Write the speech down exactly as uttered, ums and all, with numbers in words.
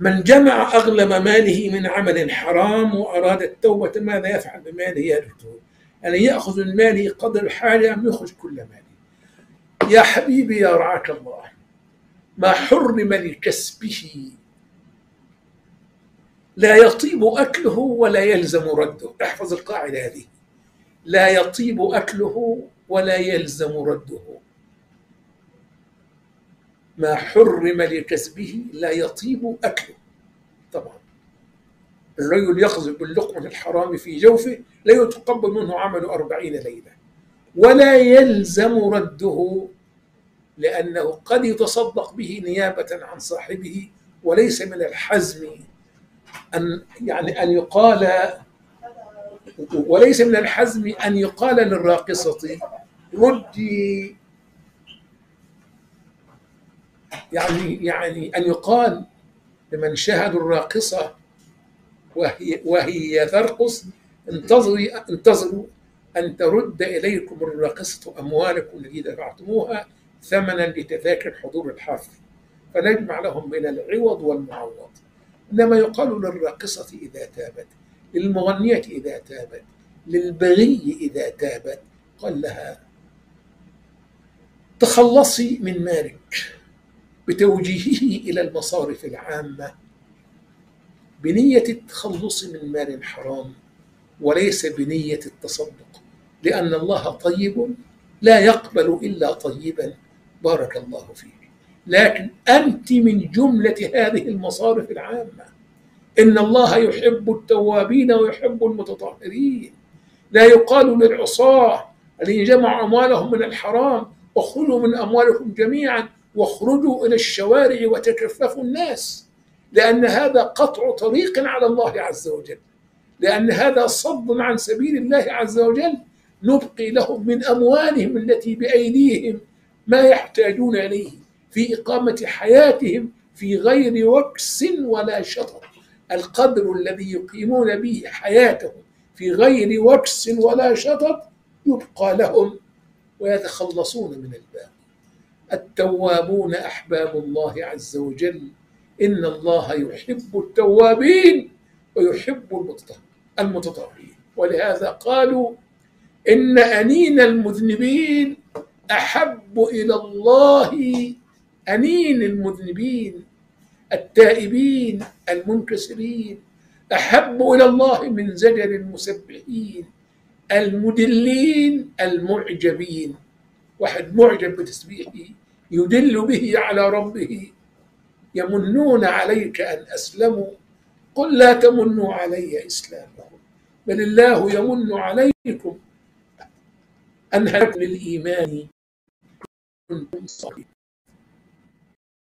من جمع أغلب ماله من عمل حرام وأراد التوبة ماذا يفعل بماله يا دكتور؟ أن يأخذ من ماله قدر حاله أم يخرج كل ماله؟ يا حبيبي يا رعاك الله، ما حرم لكسبه لا يطيب أكله ولا يلزم رده. احفظ القاعدة هذه، لا يطيب أكله ولا يلزم رده. ما حرم لكسبه لا يطيب أكله. طبعا الرجل يخزن باللقمة الحرام في جوفه لا يتقبل منه عمل أربعين ليلة ولا يلزم رده، لأنه قد يتصدق به نيابة عن صاحبه، وليس من الحزم أن يعني أن يقال وليس من الحزم أن يقال للراقصة ردي، يعني يعني أن يقال لمن شاهدوا الراقصة وهي وهي ترقص انتظري انتظروا أن ترد إليكم الراقصة أموالكم التي دفعتموها ثمنا لتذاكر حضور الحفل، فنجمع لهم بين العوض والمعوض. إنما يقال للراقصة إذا تابت، للمغنية إذا تابت، للبغي إذا تابت، قال لها تخلصي من مالك بتوجيهه إلى المصارف العامة بنية التخلص من مال حرام وليس بنية التصدق، لأن الله طيب لا يقبل إلا طيبا. بارك الله فيك. لكن أنت من جملة هذه المصارف العامة. إن الله يحب التوابين ويحب المتطهرين. لا يقال للعصاة الذين جمعوا أموالهم من الحرام اخرجوا من أموالكم جميعا واخرجوا إلى الشوارع وتكففوا الناس، لأن هذا قطع طريق على الله عز وجل، لأن هذا صد عن سبيل الله عز وجل. نبقي لهم من أموالهم التي بأيديهم ما يحتاجون إليه في إقامة حياتهم في غير وكس ولا شطط. القدر الذي يقيمون به حياتهم في غير وكس ولا شطط يبقى لهم ويتخلصون من الباقي. التوابون أحباب الله عز وجل. إن الله يحب التوابين ويحب المتطهرين. ولهذا قالوا إن أنين المذنبين أحب إلى الله، أنين المذنبين التائبين المنكسرين أحب إلى الله من زجر المسبحين المدلين المعجبين. واحد معجب بتسبيحه يدل به على ربه. يمنون عليك أن أسلموا قل لا تمنوا علي إسلامكم بل الله يمن عليكم أن هداكم للإيمان كنتم صادقين.